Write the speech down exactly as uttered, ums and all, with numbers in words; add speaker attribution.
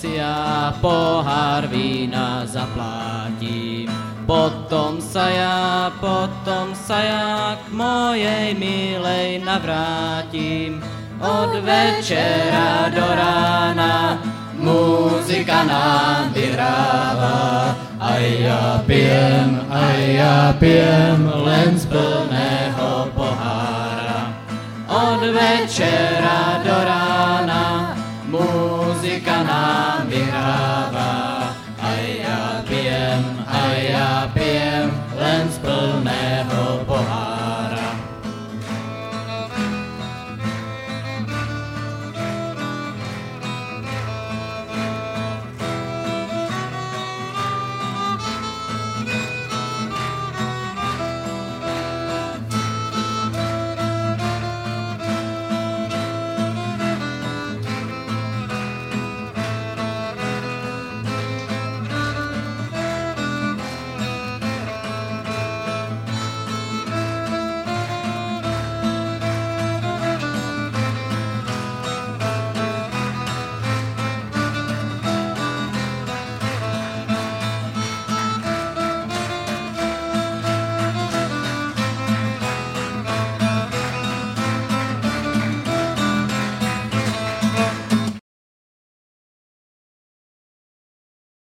Speaker 1: si ja pohár vína zaplátim. Potom sa ja, potom sa ja k mojej milej navrátim. Od večera do rána muzika nám vyhráva. Aj ja pijem, aj ja pijem len z plného pohára. Od večera do rána muzika nám vyhráva.